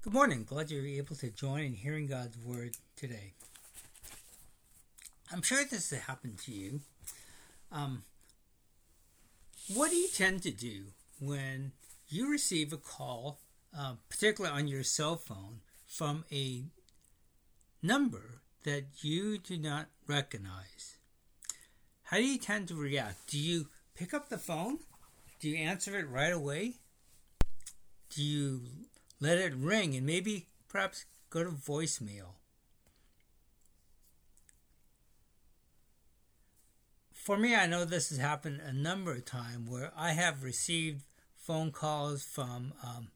Good morning. Glad you're able to join in hearing God's Word today. I'm sure this has happened to you. What do you tend to do when you receive a call, particularly on your cell phone, from a number that you do not recognize? How do you tend to react? Do you pick up the phone? Do you answer it right away? Do you let it ring and maybe perhaps go to voicemail? For me, I know this has happened a number of times where I have received phone calls from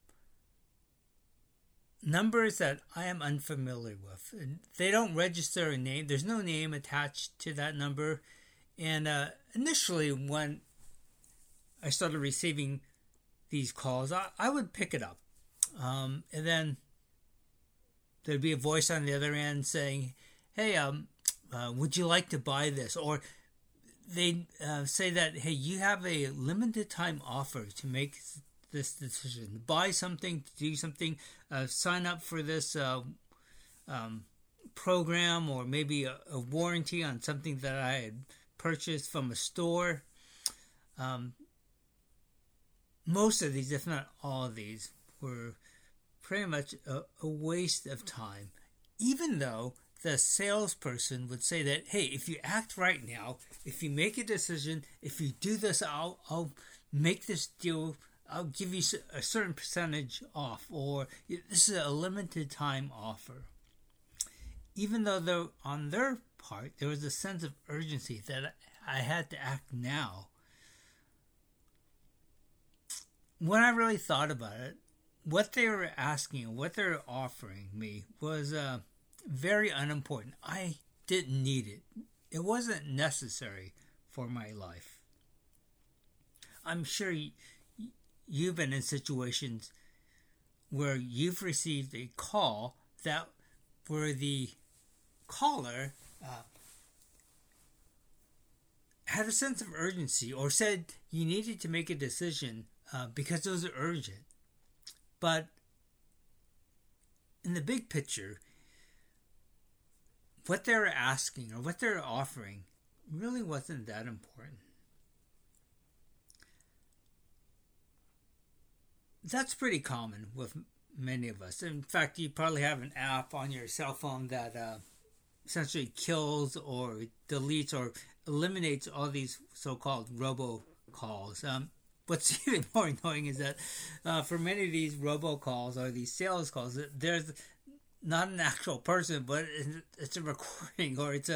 numbers that I am unfamiliar with. And they don't register a name. There's no name attached to that number. And initially, when I started receiving these calls, I would pick it up. And then there'd be a voice on the other end saying, hey, would you like to buy this? Or they'd say that, hey, you have a limited time offer to make this decision. Buy something, to do something, sign up for this program, or maybe a warranty on something that I had purchased from a store. Most of these, if not all of these, were pretty much a waste of time. Even though the salesperson would say that, hey, if you act right now, if you make a decision, if you do this, I'll make this deal, I'll give you a certain percentage off, or this is a limited time offer. Even though on their part, there was a sense of urgency that I had to act now. When I really thought about it, what they were asking, what they were offering me was very unimportant. I didn't need it. It wasn't necessary for my life. I'm sure you've been in situations where you've received a call that where the caller had a sense of urgency or said you needed to make a decision because it was urgent. But in the big picture, what they were asking or what they were offering really wasn't that important. That's pretty common with many of us. In fact, you probably have an app on your cell phone that essentially kills or deletes or eliminates all these so-called robocalls. What's even more annoying is that for many of these robocalls or these sales calls, there's not an actual person, but it's a recording, or it's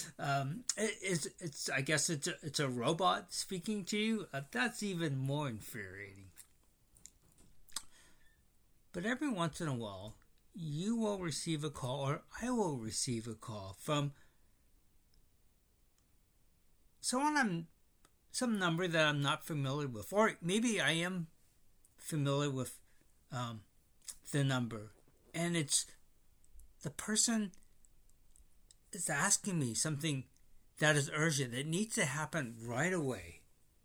I guess it's a robot speaking to you. That's even more infuriating. But every once in a while, you will receive a call, or I will receive a call from some number that I'm not familiar with, or maybe I am familiar with the number, and it's the person is asking me something that is urgent, that needs to happen right away.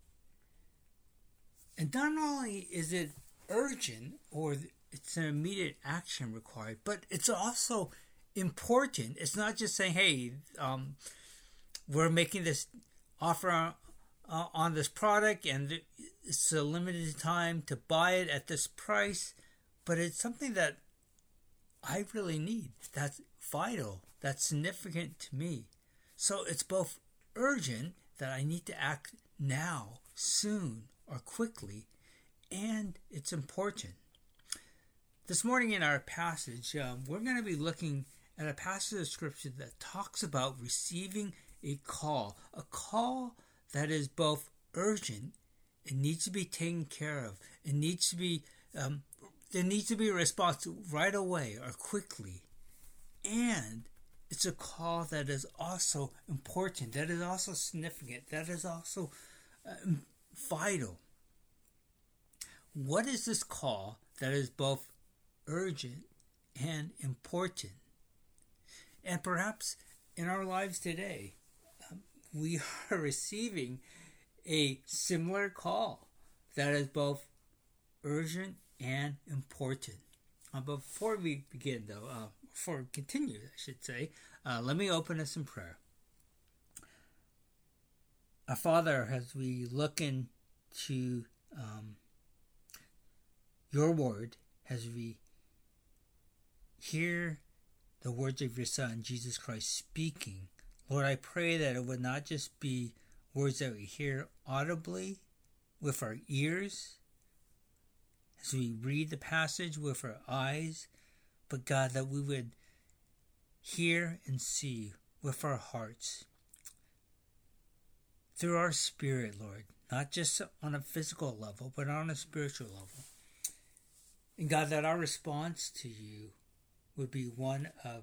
And not only is it urgent, or it's an immediate action required, but it's also important. It's not just saying, hey, we're making this offer on this product and it's a limited time to buy it at this price, but it's something that I really need, that's vital, that's significant to me. So it's both urgent, that I need to act now, soon, or quickly, and it's important. This morning in our passage, we're going to be looking at a passage of scripture that talks about receiving a call that is both urgent, it needs to be taken care of, it needs to be there needs to be a response right away or quickly, and it's a call that is also important, that is also significant, that is also vital. What is this call that is both urgent and important? And perhaps in our lives today, we are receiving a similar call that is both urgent and important. But before we begin, though, before we continue, I should say, let me open us in prayer. Our Father, as we look into your word, as we hear the words of your Son, Jesus Christ, speaking, Lord, I pray that it would not just be words that we hear audibly with our ears, as we read the passage with our eyes, but God, that we would hear and see with our hearts, through our spirit, Lord, not just on a physical level, but on a spiritual level. And God, that our response to you would be one of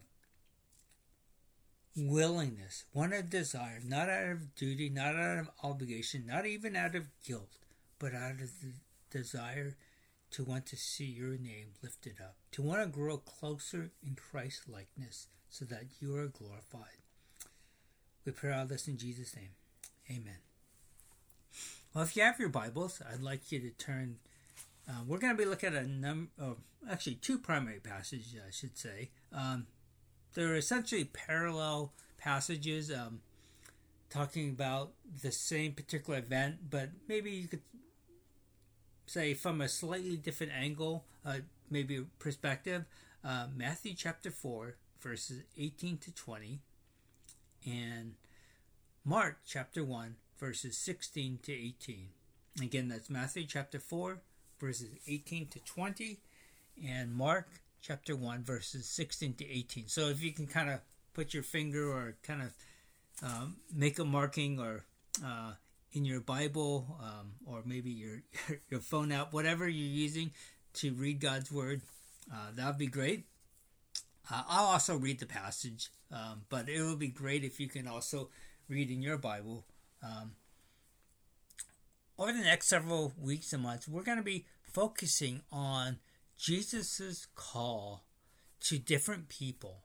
willingness, one of desire, not out of duty, not out of obligation, not even out of guilt, but out of the desire to want to see your name lifted up, to want to grow closer in Christ's likeness so that you are glorified. We pray all this in Jesus' name. Amen. Well, if you have your Bibles, I'd like you to turn. We're going to be looking at two primary passages, I should say. They're essentially parallel passages talking about the same particular event, but maybe you could say from a slightly different angle, maybe perspective. Matthew chapter 4, verses 18 to 20, and Mark chapter 1, verses 16 to 18. Again, that's Matthew chapter 4, verses 18 to 20, and Mark chapter 1, verses 16 to 18. So if you can kind of put your finger or kind of make a marking or in your Bible or maybe your phone app, whatever you're using to read God's Word, that would be great. I'll also read the passage, but it would be great if you can also read in your Bible. Over the next several weeks and months, we're going to be focusing on Jesus' call to different people.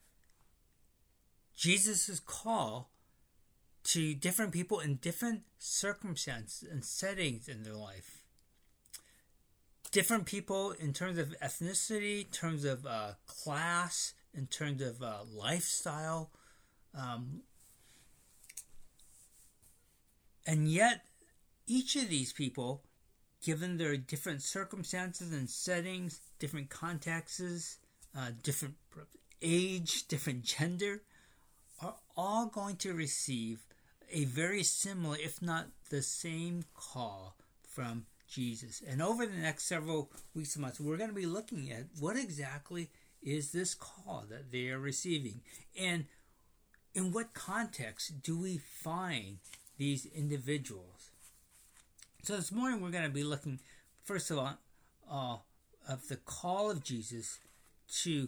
Jesus' call to different people in different circumstances and settings in their life. Different people in terms of ethnicity, in terms of class, in terms of lifestyle. And yet, each of these people, given their different circumstances and settings, different contexts, different age, different gender, are all going to receive a very similar, if not the same, call from Jesus. And over the next several weeks and months, we're going to be looking at what exactly is this call that they are receiving, and in what context do we find these individuals. So this morning we're going to be looking, first of all, of the call of Jesus to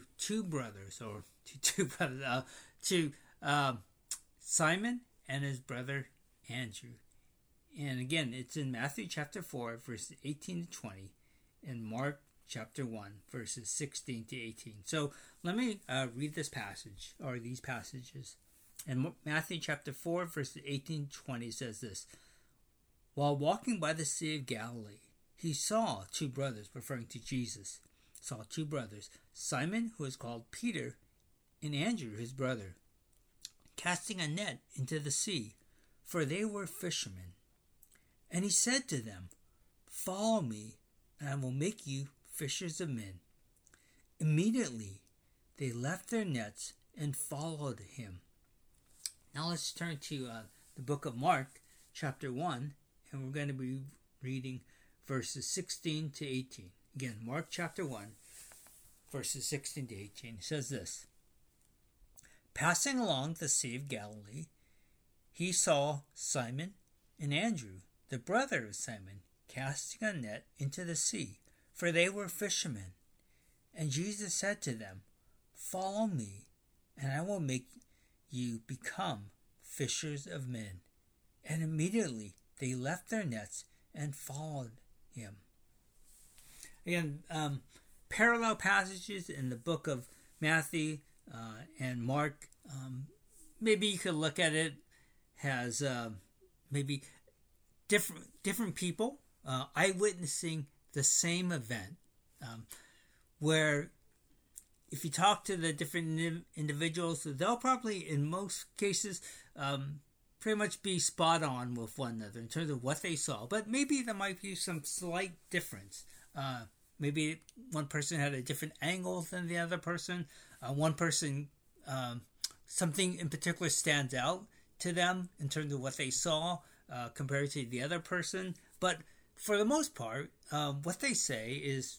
Simon and his brother Andrew. And again, it's in Matthew chapter 4, verses 18 to 20, and Mark chapter 1, verses 16 to 18. So let me read this passage, or these passages. And Matthew chapter 4, verses 18 to 20 says this: While walking by the Sea of Galilee, he saw two brothers, referring to Jesus, saw two brothers, Simon, who is called Peter, and Andrew, his brother, casting a net into the sea, for they were fishermen. And he said to them, Follow me, and I will make you fishers of men. Immediately they left their nets and followed him. Now let's turn to the book of Mark, chapter 1, and we're going to be reading verses 16 to 18. Again, Mark chapter 1, verses 16 to 18. It says this: Passing along the Sea of Galilee, he saw Simon and Andrew, the brother of Simon, casting a net into the sea, for they were fishermen. And Jesus said to them, Follow me, and I will make you become fishers of men. And immediately they left their nets and followed him. Again, parallel passages in the book of Matthew and Mark. Maybe you could look at it as maybe different people eyewitnessing the same event. where if you talk to the different individuals, they'll probably, in most cases, pretty much be spot on with one another in terms of what they saw. But maybe there might be some slight difference. Maybe one person had a different angle than the other person. One person, something in particular stands out to them in terms of what they saw compared to the other person. But for the most part, what they say is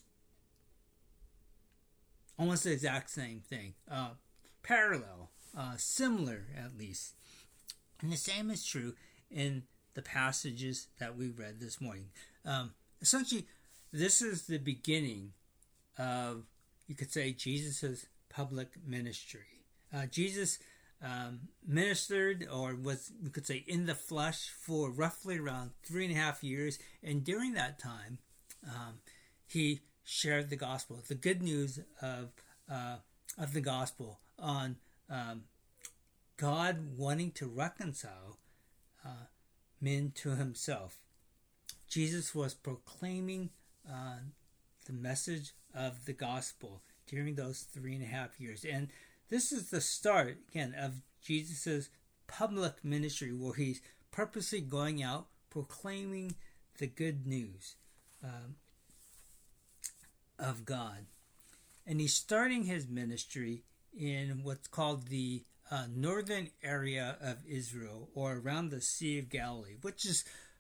almost the exact same thing. Parallel, similar at least. And the same is true in the passages that we read this morning. Essentially, this is the beginning of, you could say, Jesus' public ministry. Jesus ministered, or was, we could say, in the flesh for roughly around 3.5 years. And during that time, he shared the gospel, the good news of the gospel on God wanting to reconcile men to himself. Jesus was proclaiming the message of the gospel during those 3.5 years. And this is the start, again, of Jesus' public ministry, where he's purposely going out proclaiming the good news of God. And he's starting his ministry in what's called the northern area of Israel, or around the Sea of Galilee, which is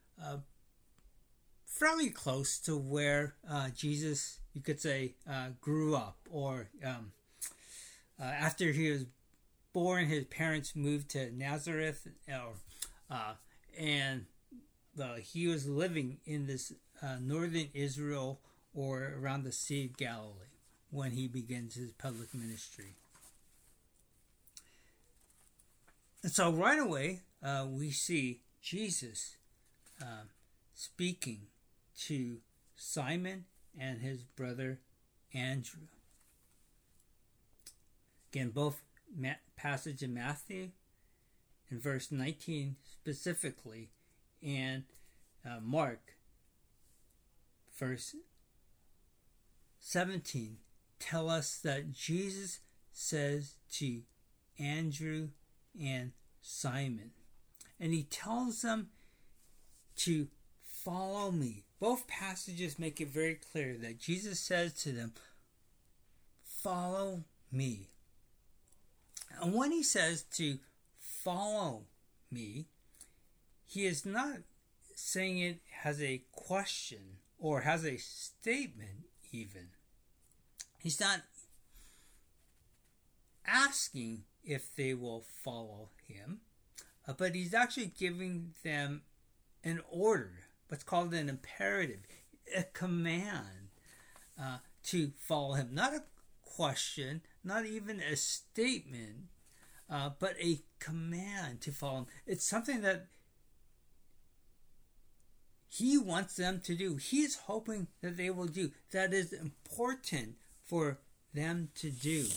fairly close to where Jesus, you could say, grew up, or after he was born, his parents moved to Nazareth, and he was living in this northern Israel, or around the Sea of Galilee, when he begins his public ministry. And so right away, we see Jesus speaking to Simon and his brother Andrew. Again, both passage in Matthew in verse 19 specifically, and Mark verse 17 tell us that Jesus says to Andrew and Simon, and he tells them to follow me. Both passages make it very clear that Jesus says to them, follow me. And when he says to follow me, he is not saying it as a question or as a statement even. He's not asking if they will follow him, but he's actually giving them an order, what's called an imperative, a command to follow him. Not a question, not even a statement, but a command to follow him. It's something that he wants them to do. He is hoping that they will do. That is important for them to do.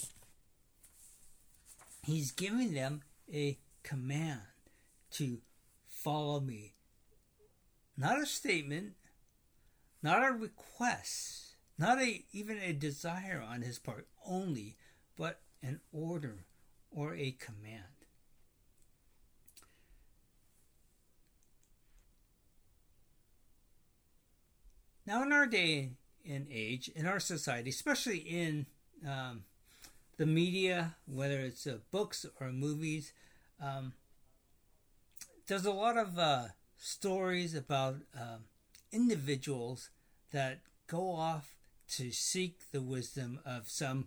He's giving them a command to follow me. Not a statement, not a request, not even a desire on his part only, but an order or a command. Now, in our day and age, in our society, especially in the media, whether it's books or movies, there's a lot of stories about individuals that go off to seek the wisdom of some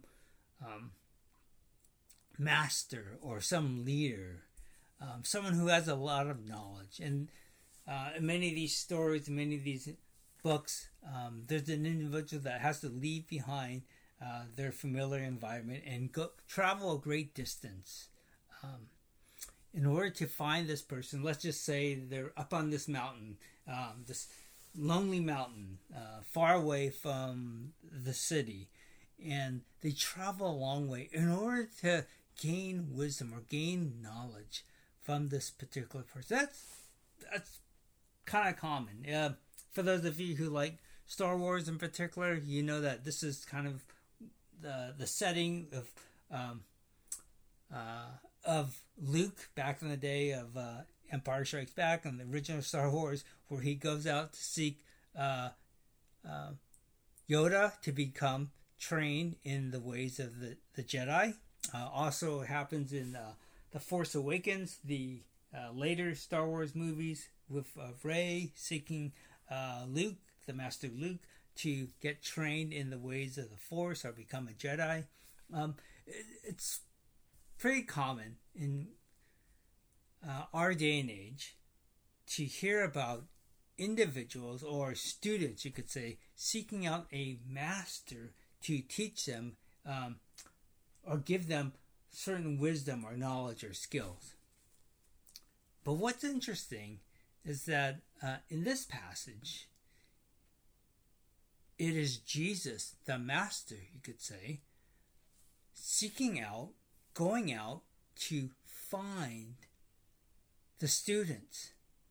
master or some leader, someone who has a lot of knowledge. And in many of these stories, in many of these books, there's an individual that has to leave behind their familiar environment and travel a great distance in order to find this person. Let's just say they're up on this mountain, this lonely mountain, far away from the city, and they travel a long way in order to gain wisdom or gain knowledge from this particular person. That's kind of common. For those of you who like Star Wars in particular, you know that this is kind of the setting of Luke back in the day of Empire Strikes Back and the original Star Wars, where he goes out to seek Yoda to become trained in the ways of the Jedi. Also happens in The Force Awakens, the later Star Wars movies, with Rey seeking Luke, the Master Luke, to get trained in the ways of the Force or become a Jedi. It's pretty common in our day and age to hear about individuals or students, you could say, seeking out a master to teach them or give them certain wisdom or knowledge or skills. But what's interesting is that in this passage, it is Jesus, the master, you could say, seeking out, going out to find the students,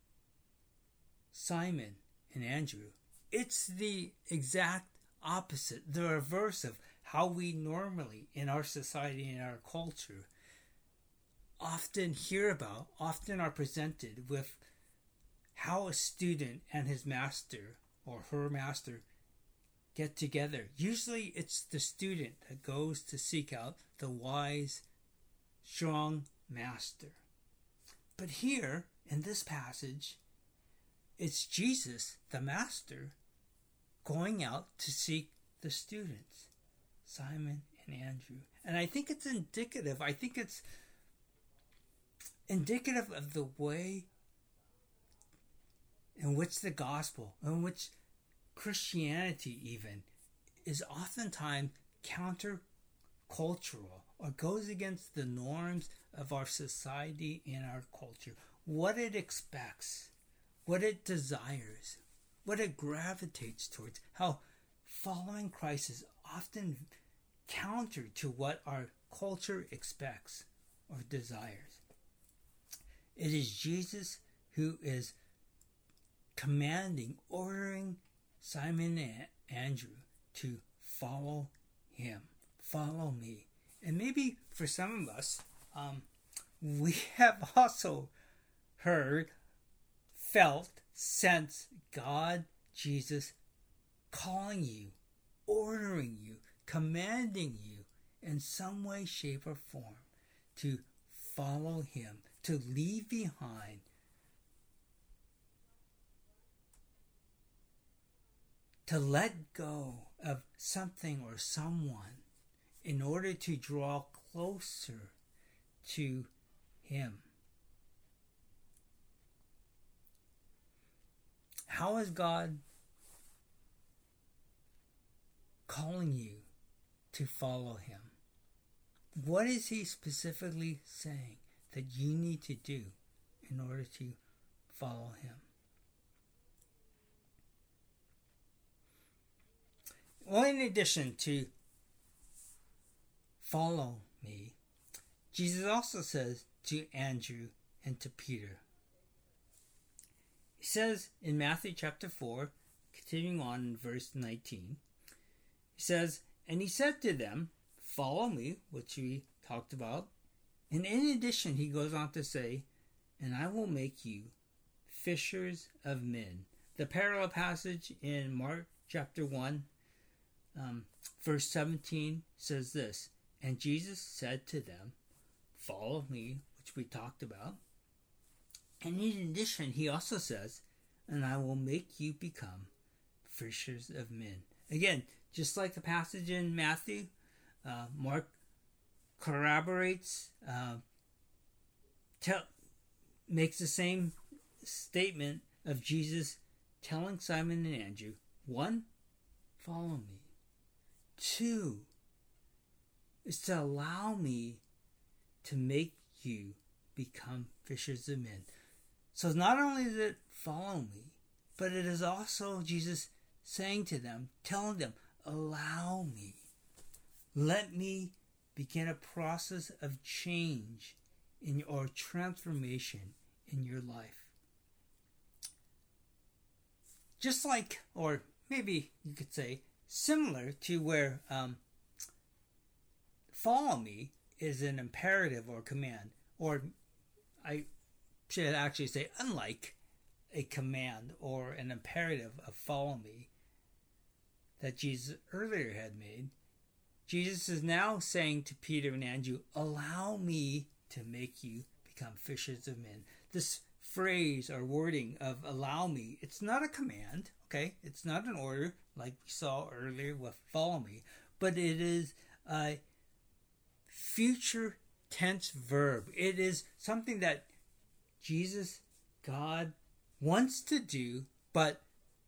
Simon and Andrew. It's the exact opposite, the reverse of how we normally, in our society, in our culture, often hear about, often are presented with how a student and his master or her master get together. Usually it's the student that goes to seek out the wise, strong master. But here, in this passage, it's Jesus, the master, going out to seek the students, Simon and Andrew. And I think it's indicative. I think it's indicative of the way in which the gospel, in which Christianity even, is oftentimes counter-cultural or goes against the norms of our society and our culture. What it expects, what it desires, what it gravitates towards, how following Christ is often counter to what our culture expects or desires. It is Jesus who is commanding, ordering Simon and Andrew to follow him, follow me. And maybe for some of us, we have also heard, felt, sensed God, Jesus, calling you, ordering you, commanding you in some way, shape, or form to follow him, to leave behind to let go of something or someone in order to draw closer to him. How is God calling you to follow him? What is he specifically saying that you need to do in order to follow him? Well, in addition to follow me, Jesus also says to Andrew and to Peter. He says in Matthew chapter 4, continuing on in verse 19, he says, "And he said to them, 'Follow me,'" which we talked about. And in addition, he goes on to say, "And I will make you fishers of men." The parallel passage in Mark chapter 1, verse 17 says this, "And Jesus said to them, 'Follow me,'" which we talked about. And in addition, he also says, "And I will make you become fishers of men." Again, just like the passage in Matthew, Mark corroborates, makes the same statement of Jesus telling Simon and Andrew, 1, follow me. 2, is to allow me to make you become fishers of men. So not only is it follow me, but it is also Jesus saying to them, telling them, allow me. Let me begin a process of change or transformation in your life. Just like, or maybe you could say, similar to where follow me is an imperative or command, or I should actually say, unlike a command or an imperative of follow me that Jesus earlier had made, Jesus is now saying to Peter and Andrew, allow me to make you become fishers of men. This phrase or wording of allow me, it's not a command, okay? It's not an order like we saw earlier with follow me, but it is a future tense verb. It is something that Jesus, God, wants to do, but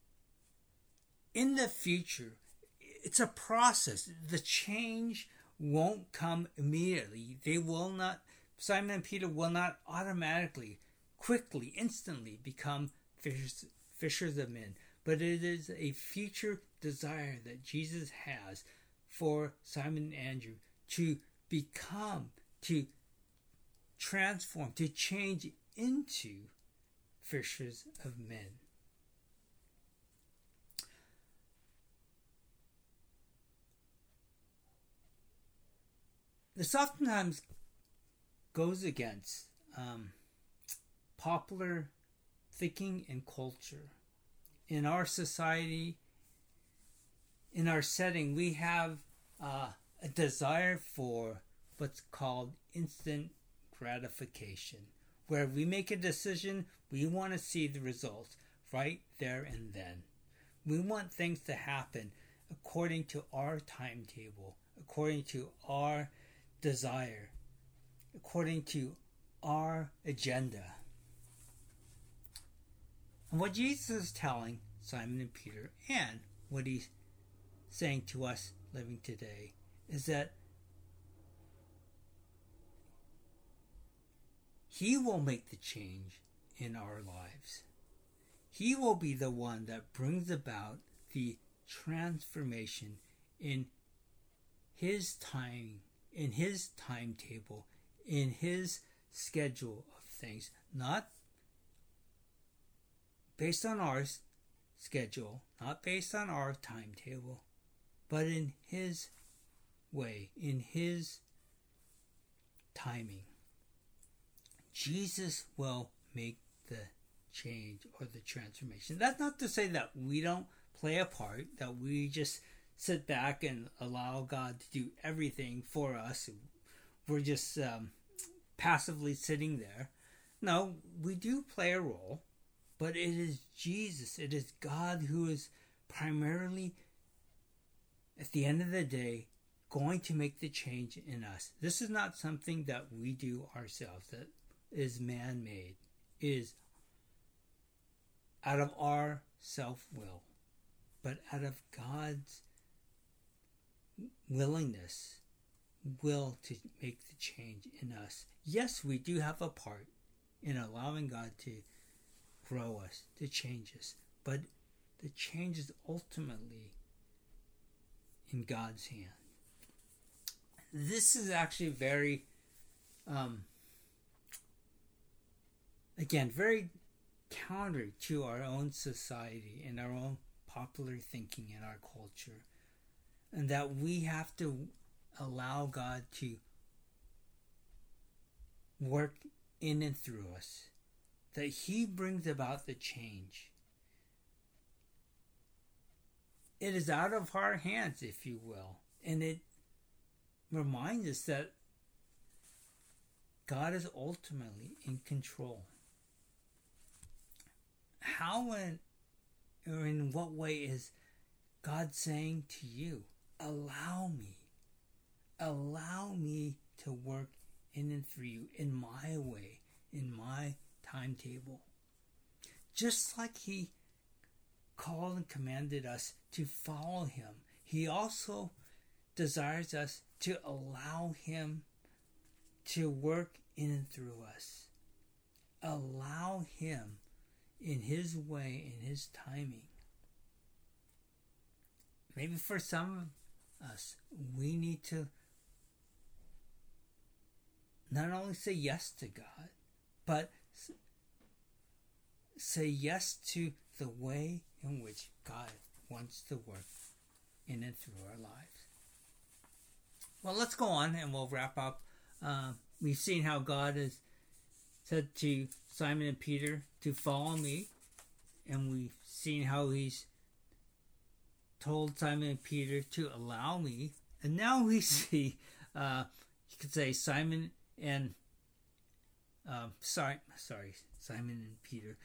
in the future, it's a process. The change won't come immediately. They will not, Simon and Peter will not automatically, quickly, instantly become fishers of men. But it is a future desire that Jesus has for Simon and Andrew to become, to transform, to change into fishers of men. This oftentimes goes against popular thinking and culture. In our society, in our setting, we have a desire for what's called instant gratification, where we make a decision, we want to see the results right there and then. We want things to happen according to our timetable, according to our desire, according to our agenda. And what Jesus is telling Simon and Peter, and what he's saying to us living today, is that he will make the change in our lives. He will be the one that brings about the transformation in his time, in his timetable, in his schedule of things, not based on our schedule, not based on our timetable, but in his way, in his timing. Jesus will make the change or the transformation. That's not to say that we don't play a part, that we just sit back and allow God to do everything for us. We're just passively sitting there. No, we do play a role, but it is Jesus, it is God who is primarily, at the end of the day, going to make the change in us. This is not something that we do ourselves, that is man-made, is out of our self-will, but out of God's willingness, will to make the change in us. Yes, we do have a part in allowing God to grow us, to change us, but the change is ultimately in God's hand. This is actually very, again, very counter to our own society and our own popular thinking in our culture, and that we have to allow God to work in and through us, that he brings about the change. It is out of our hands, if you will, and it reminds us that God is ultimately in control. How or in what way is God saying to you, allow me to work in and through you, in my way, in my timetable? Just like he called and commanded us to follow him, he also desires us to allow him to work in and through us. Allow him in his way, in his timing. Maybe for some of us, we need to not only say yes to God, but say yes to the way in which God wants to work in and through our lives. Well, let's go on and we'll wrap up. We've seen how God has said to Simon and Peter to follow me, and we've seen how he's told Simon and Peter to allow me, and now we see, you could say Simon and Simon and Peter,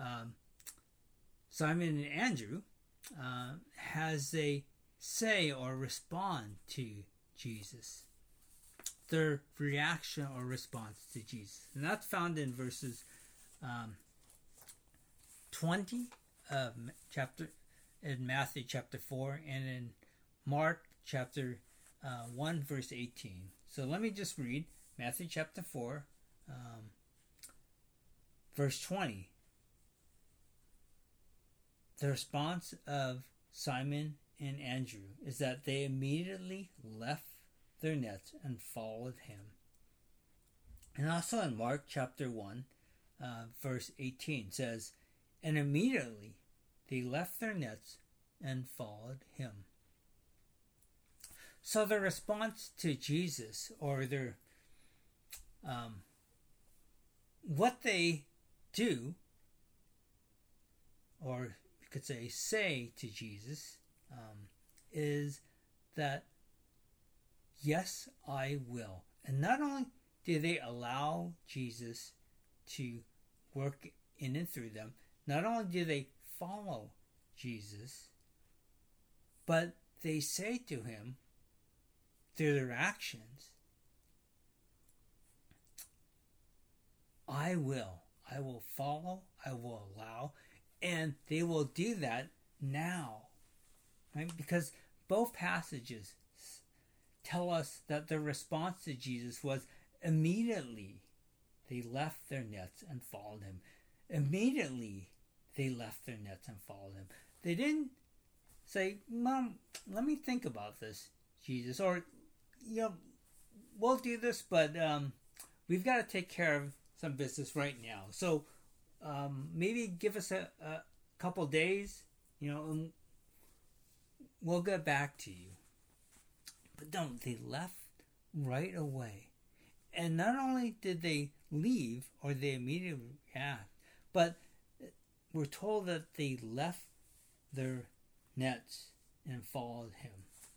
Simon and Andrew has a say or respond to Jesus, their reaction or response to Jesus, and that's found in verses 20 of chapter in Matthew chapter 4 and in Mark chapter 1 verse 18. So let me just read Matthew chapter 4 verse 20. The response of Simon and Andrew is that they immediately left their nets and followed him. And also in Mark chapter 1 verse 18 says, and immediately they left their nets and followed him. So the response to Jesus, or their what they do, or you could say to Jesus, is that yes, I will. And not only do they allow Jesus to work in and through them, not only do they follow Jesus, but they say to him through their actions, I will follow, I will allow, and they will do that now, right? Because both passages tell us that the response to Jesus was immediately they left their nets and followed him. Immediately they left their nets and followed him. They didn't say, Mom, let me think about this, Jesus, or, we'll do this, but we've got to take care of some business right now. So maybe give us a couple days, and we'll get back to you. But no, they left right away. And not only did they leave, or they immediately react, but we're told that they left their nets and followed him.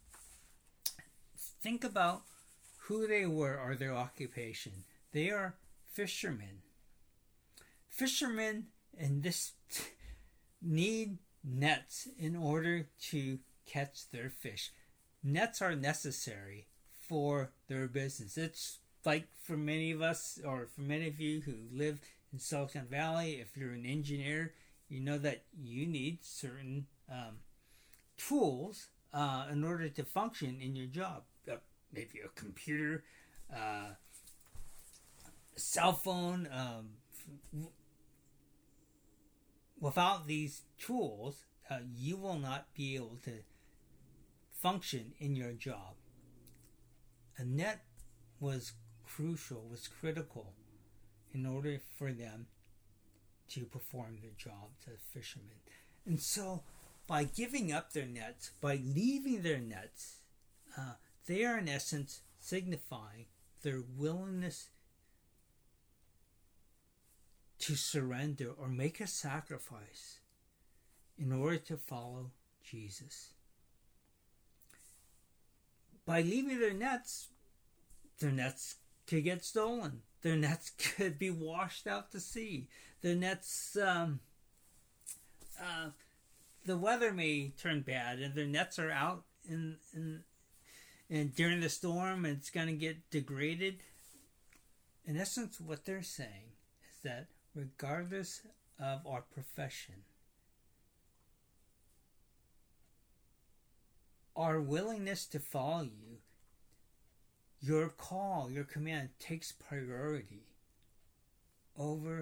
Think about who they were or their occupation. They are fishermen. Fishermen in this need nets in order to catch their fish. Nets are necessary for their business. It's like for many of us, or for many of you who live in Silicon Valley, if you're an engineer, you know that you need certain tools in order to function in your job. Maybe a computer, a cell phone. Without these tools, you will not be able to function in your job. A net was crucial, was critical in order for them to perform their job as fishermen. And so by giving up their nets, by leaving their nets, they are in essence signifying their willingness to surrender or make a sacrifice in order to follow Jesus. By leaving their nets could get stolen. Their nets could be washed out to sea. Their nets, the weather may turn bad, and their nets are out and during the storm, and it's going to get degraded. In essence, what they're saying is that regardless of our profession, our willingness to follow you, your call, your command takes priority over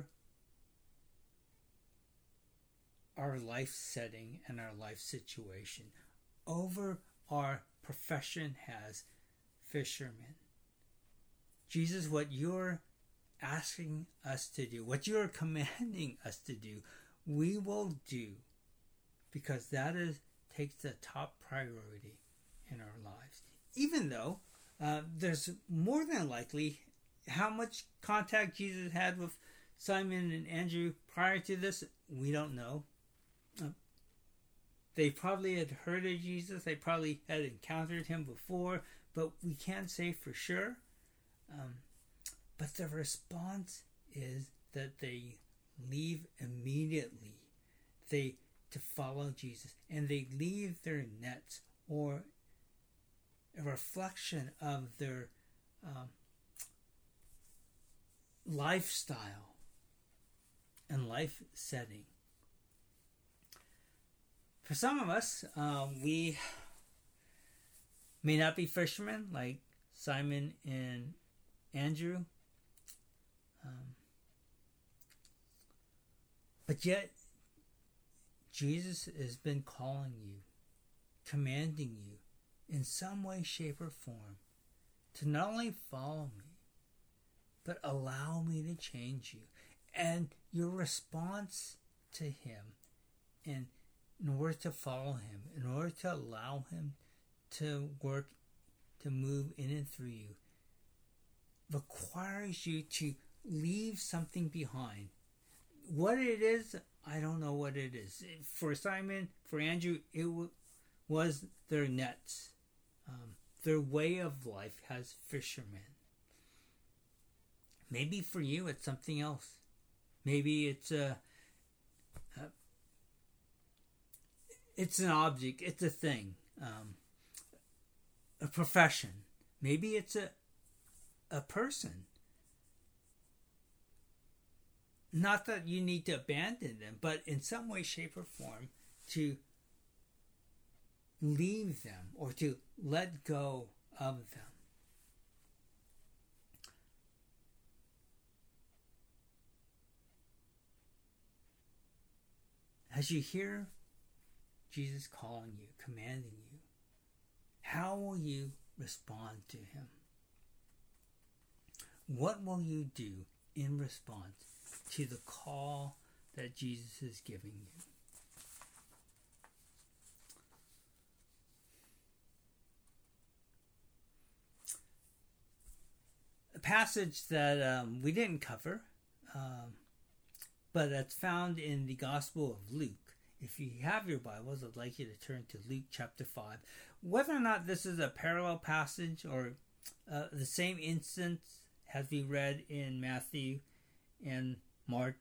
our life setting and our life situation, over our profession as fishermen. Jesus, what you're asking us to do, what you're commanding us to do, we will do, because that takes the top priority in our lives. Even though There's more than likely how much contact Jesus had with Simon and Andrew prior to this, we don't know. They probably had heard of Jesus. They probably had encountered him before, but we can't say for sure. But the response is that they leave immediately to follow Jesus, and they leave their nets, or a reflection of their lifestyle and life setting. For some of us, we may not be fishermen like Simon and Andrew, but yet Jesus has been calling you, commanding you in some way, shape, or form to not only follow me, but allow me to change you. And your response to him, in order to follow him, in order to allow him to work, to move in and through you, requires you to leave something behind. What it is, I don't know what it is. For Simon, for Andrew, it was their nets. Their way of life as fishermen. Maybe for you it's something else. Maybe it's it's an object, it's a thing, a profession. Maybe it's a person. Not that you need to abandon them, but in some way, shape, or form to leave them or to let go of them. As you hear Jesus calling you, commanding you, how will you respond to him? What will you do in response to the call that Jesus is giving you? A passage that we didn't cover, but that's found in the Gospel of Luke. If you have your Bibles, I'd like you to turn to Luke chapter 5. Whether or not this is a parallel passage or the same instance as we read in Matthew and Mark,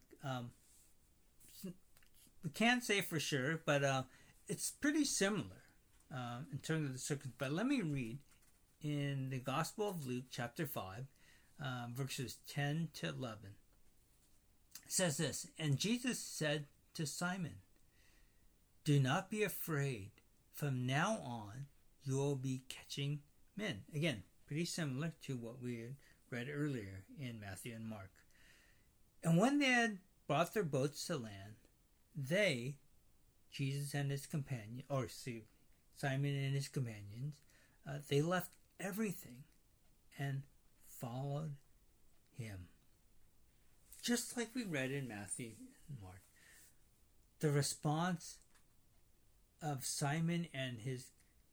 we can't say for sure, but it's pretty similar in terms of the circumstances. But let me read in the Gospel of Luke chapter 5, verses 10 to 11. It says this, "And Jesus said to Simon, 'Do not be afraid. From now on, you will be catching men.'" Again, pretty similar to what we had read earlier in Matthew and Mark. "And when they had brought their boats to land, they," Jesus and his companion, or Simon and his companions, they left everything and followed him. Just like we read in Matthew and Mark. The response of Simon and his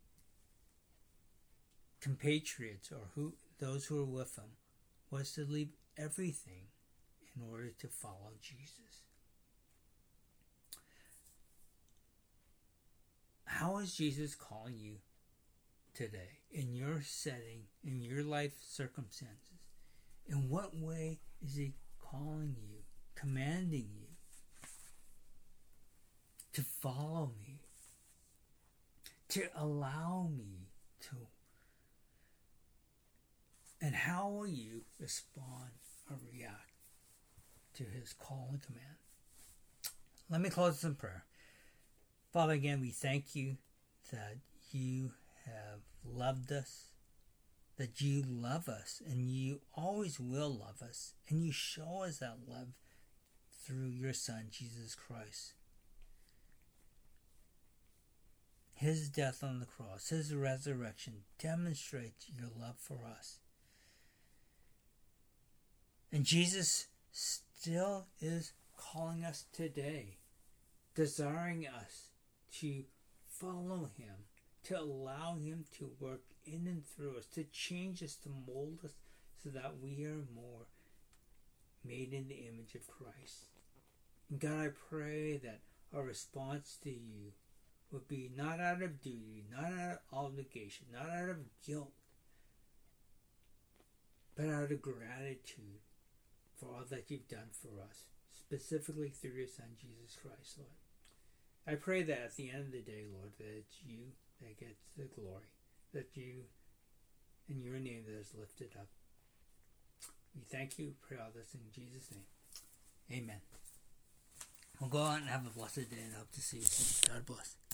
compatriots, or those who were with him, was to leave everything in order to follow Jesus. How is Jesus calling you today, in your setting, in your life circumstances? In what way is he calling you, commanding you to follow me, to allow me to? And how will you respond or react to his call and command? Let me close in prayer. Father, again, we thank you that you have loved us, that you love us, and you always will love us, and you show us that love through your Son, Jesus Christ. His death on the cross, his resurrection demonstrates your love for us. And Jesus still is calling us today, desiring us to follow him, to allow him to work in and through us, to change us, to mold us, so that we are more made in the image of Christ. And God, I pray that our response to you would be not out of duty, not out of obligation, not out of guilt, but out of gratitude for all that you've done for us, specifically through your Son, Jesus Christ, Lord. I pray that at the end of the day, Lord, that it's you that gets the glory, that you, in your name, that is lifted up. We thank you, pray all this in Jesus' name. Amen. Well, go out and have a blessed day, and I hope to see you soon. God bless.